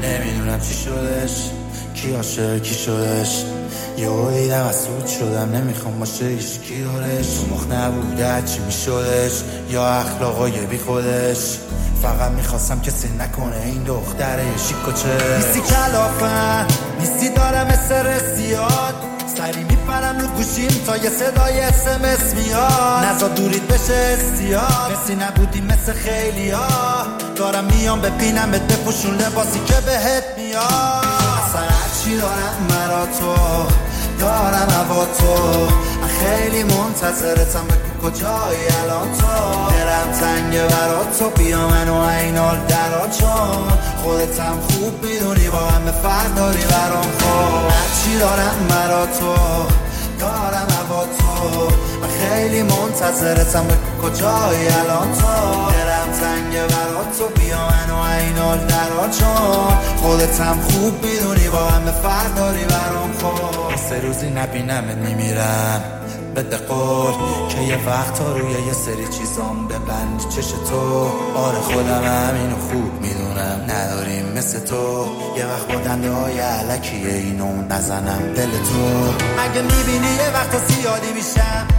نمیدونم چی شدش، کی عاشق کی شدش. یهو دیدم اسود شدم، نمیخوام باشه هیچکی دورش. تو مخ نبوده چی میشدش، یا اخلاقای بی خودش. فقط میخواستم کسی نکنه این دختره شیکوچه. نیستی کلافن، نیستی دارم استرسیاد، سری میپرم رو گوشیم تا یه صدای SMS میاد. نزا دورید بشه استیاد، مثی نبودی مثل خیلی ها. دارم میام ببینمت بپوشون لباسی که بهت میاد. اصلا هرچی دارم مرا تو، دارم هوا تو. من خیلی منتظرتم، بگو کجایی الان تو. دلم تنگه برا تو، بیا منو اینال درا، چون خودتم خوب میدونی با همه فرق داری برام. خب هرچی دارم مرا تو، دارم هوا تو. من خیلی منتظرتم، بگو کجایی الان تو. دلم تنگه برا تو، بیا منو اینال درا، چون خودتم خوب میدونی با همه فرق داری برام. خب سه روزی نبینمت میمیرم، بده قول که یه وقت ها روی یه سری چیزام ببند چش تو. آره خودم همینو خوب میدونم، نداریم مثل تو. یه وقت با دنده های علکیه اینو نزنم دل تو. اگه میبینی یه وقت زیادی میشم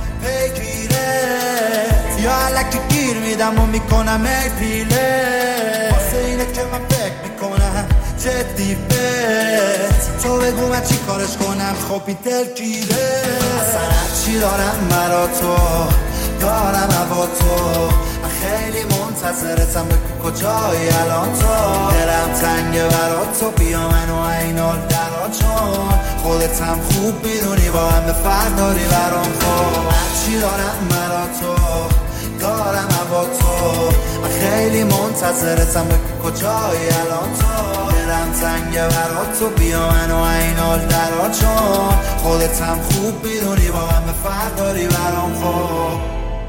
پیگیرت، یا علکی گیر میدم و میکنم ای پیله. واسه اینه که من فکر میکنم جدی بهت، تو بگو من چی کارش کنم خب این دلگیره. اصلا هرچی دارم مرا تو، دارم هوا تو. من خیلی منتظرتم، بگو کجایی الان تو. دلم تنگه برا تو، بیا منو اینال درا، چون خودتم خوب میدونی با همه فرق داری برام. خب هرچی دارم مرا تو، دارم هوا تو. من خیلی منتظرتم، بگو کجایی الان تو. دلم تنگه برا تو، بیا منو اینال درا، چون خودتم خوب میدونی با همه فرق داری برام. خب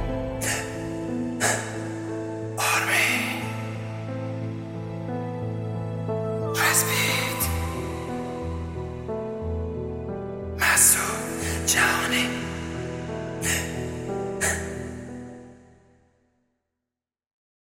آرمین رسپیت مسعود جهانی